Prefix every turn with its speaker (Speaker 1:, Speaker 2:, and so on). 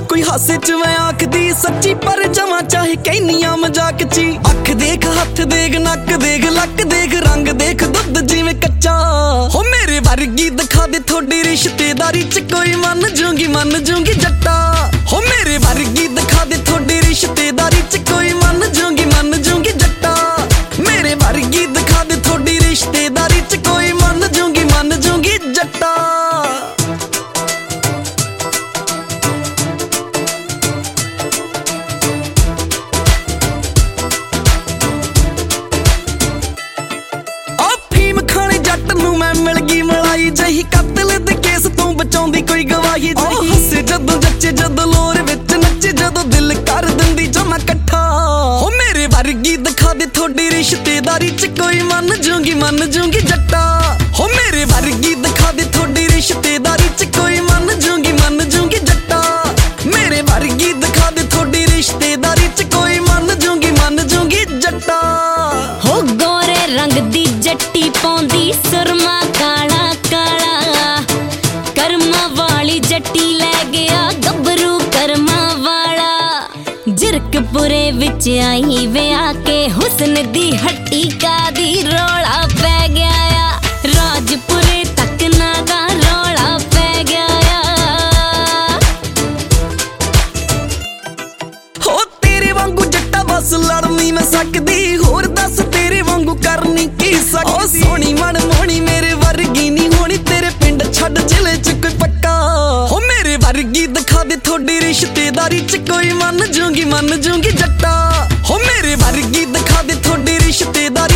Speaker 1: कोई हासे च मैं आखदी सच्ची पर जमा चाहे कहनिया मजाक ची। अख देख हथ देख नक देख लक देख रंग देख दुध जिवें कच्चा। हो मेरे वर्गी दिखा दे थोड़ी रिश्तेदारी च कोई मन जूंगी जट्टा। हो मेरे वर्गी दिखा दे थोड़ी रिश्तेदारी च कोई मन जूंगी जट्टा। मेरे वर्गी दिखा दे थोड़ी रिश्तेदारी च कोई मन जूंगी जट्टा। जही कतल दे केस तू बचाउंदी कोई गवाही जही। हसे जदों जच्चे जदों लोर विच नच्चे जदों दिल कर दिंदी जमा कट्ठा। हो मेरे वर्गी दिखा दे थोड़ी रिश्तेदारी च कोई मन जूंगी जट्टा। हो मेरे वर्गी दिखा दे थोड़ी रिश्तेदारी च कोई मन जूंगी जट्टा। मेरे वर्गी दिखा दे थोड़ी रिश्तेदारी च कोई मन जूंगी जट्टा।
Speaker 2: हो गोरे रंग दी जट्टी पौंदी सुरमा काला करमा वाली जट्टी लै गया गबरू करमा वाला। जिरकपुरे विच आई विआह के हुस्न दी हट्टी का दी रौला पै गया। राजपुरे तक ना दा रौला पै गया।
Speaker 1: हो तेरे वांगू जट्टा बस लड़ नहीं मैं सकदी होर दस तेरे वांगू करनी की सकदी। सोनी मन मोनी मेरे वर्गी नहीं होनी तेरे पिंड छड़ जिले च कोई पक्का। हो मेरे वर्गी दिखा दे थोड़ी रिश्तेदारी च कोई मन जूंगी जट्टा। हो मेरे वर्गी दिखा दे थोड़ी रिश्तेदारी